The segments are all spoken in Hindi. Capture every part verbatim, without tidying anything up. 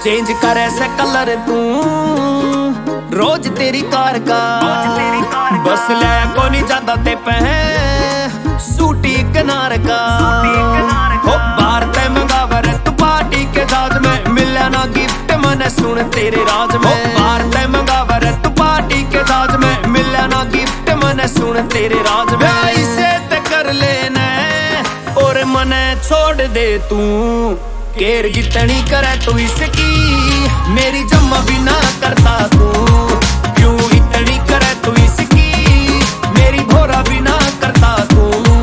चेंज कर ऐसे कलर तू रोज तेरी कार का बस ले को नहीं जाता ते पह सूटी किनार का हो बाहर ते मंगावर तू पार्टी के जहाज में मिले ना गिफ्ट मने सुन तेरे राज में बाहर ते मंगावर तू पार्टी के जहाज में मिले ना गिफ्ट मने सुन तेरे राज में इसे ते कर लेना और मने छोड़ दे तू केर जितनी करे तू इसकी मेरी जम्मा भी ना करता तू क्यों इतनी करे तू इसकी मेरी भोरा भी ना करता तू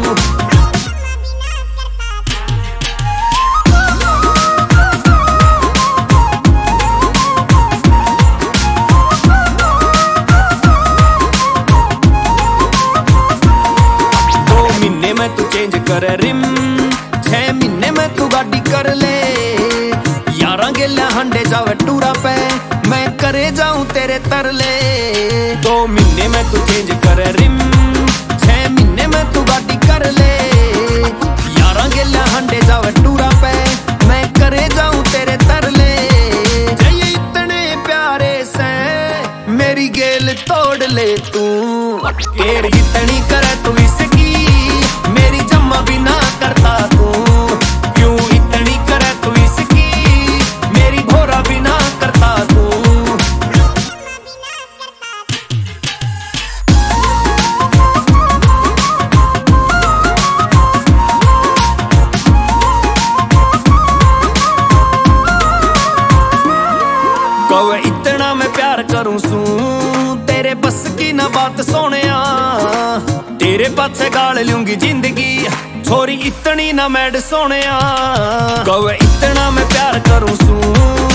दो महीने में तू चेंज करे रिम छह महीने में तू गाड़ी कर ले यारा गेला हंडे जावे टूरा पे मैं करे जाऊं तेरे तरले दो महीने में तू चेंज करे रिम छह महीने में तू गाड़ी कर ले यारा गेला हंडे जावे टूरा पे मैं करे जाऊं तेरे तरले जय इतने प्यारे से मेरी गेल तोड़ ले तू केर जितनी करे तू इसकी मेरी जम्मा भी ना करता तू क्यों इतनी करे तू इसकी मेरी भोरा भी ना करता तू कवे इतना मैं प्यार करूं सू तेरे बस की ना बात सोनिया तेरे पाछे गाल लूंगी जिंदगी छोरी इतनी ना मैड सोनिया कवे इतना मैं प्यार करूं सू